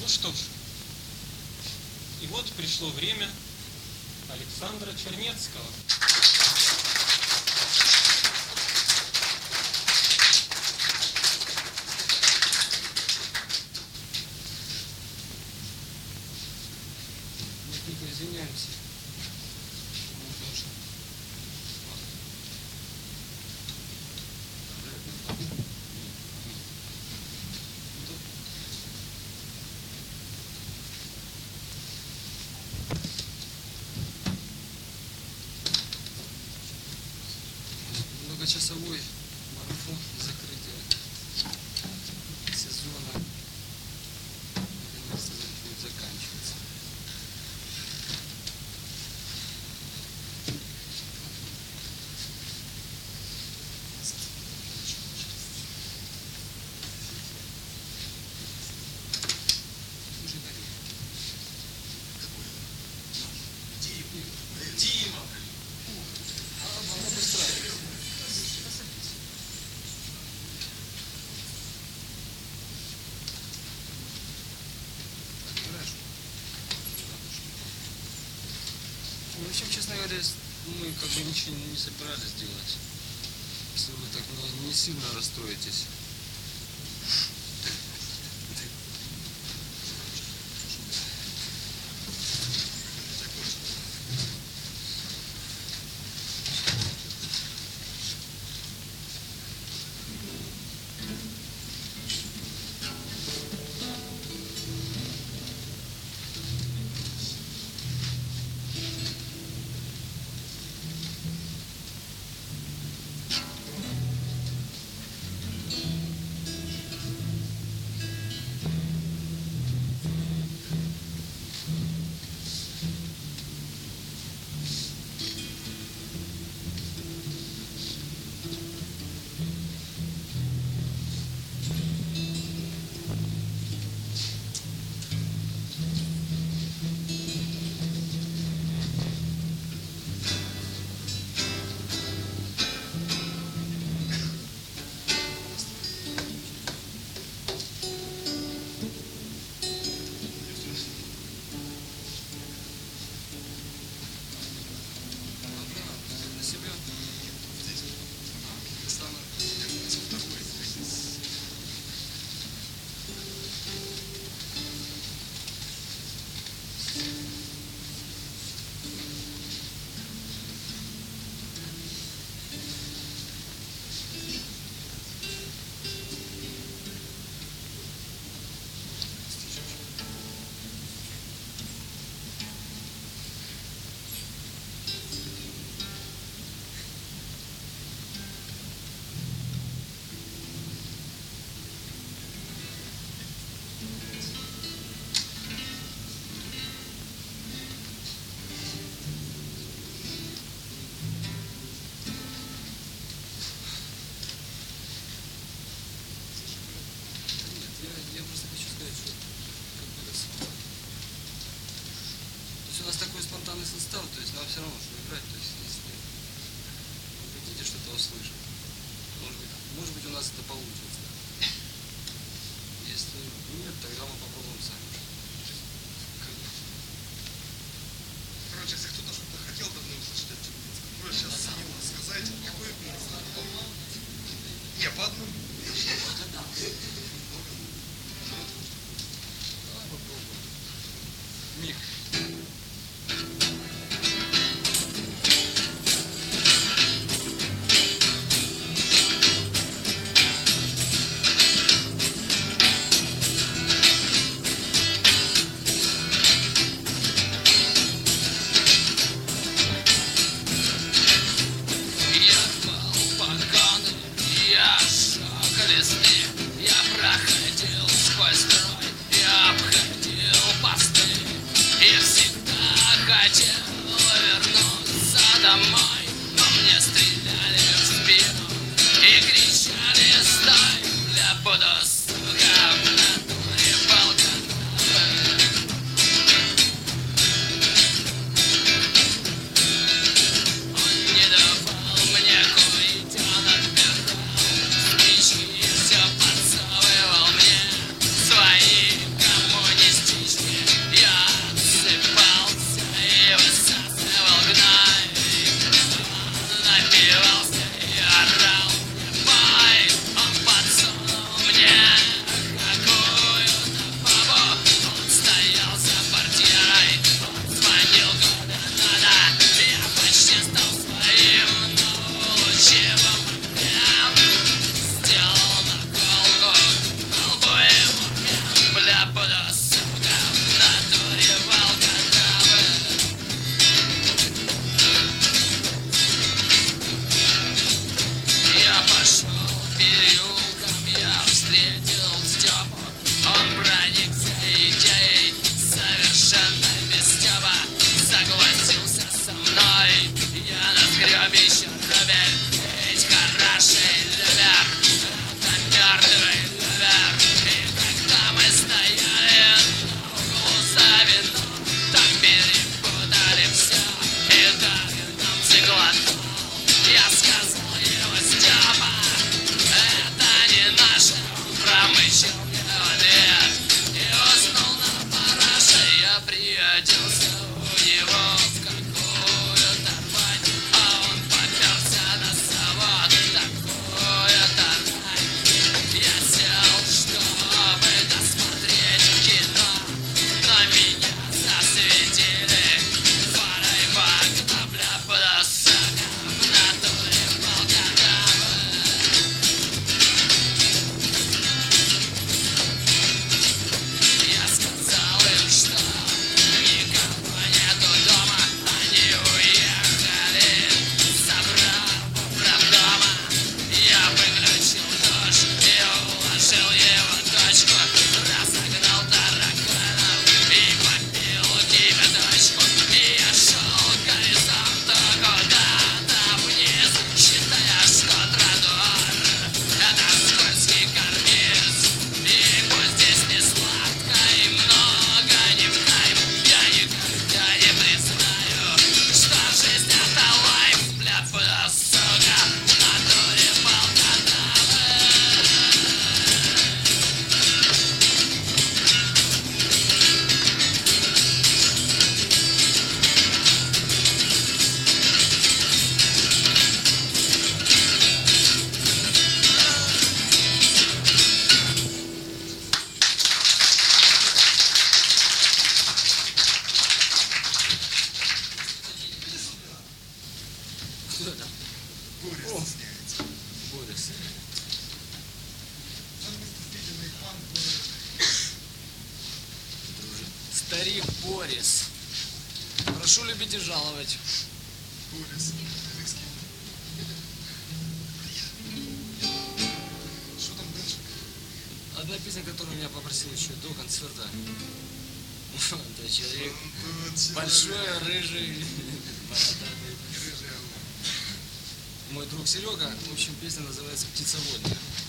что ж, и вот пришло время Александра Чернецкого. Мы только извиняемся. Многочасовой марафон закрытия сезона наконец-то будет заканчиваться. Дима! В общем, честно говоря, мы как бы ничего не собирались делать. Если вы так не сильно расстроитесь. Я просто хочу сказать, что как бы это самое. То есть у нас такой спонтанный состав, то есть нам все равно что играть, то есть если вы хотите что-то услышать, может быть у нас это получится. Если нет, тогда мы попробуем сами. Короче, если кто-то что-то хотел давно услышать от Чернецкого, просто сейчас смело сказать, какой не, по одному. Давай попробуем. Мих. Я Старик Борис. Прошу любить и жаловать. Борис, Рыский. Что там дальше? Одна песня, которую меня попросил еще до концерта. Это человек большой, рыжий, бородатый. Рыжий. Мой друг Серега. В общем, песня называется «Птицеводная».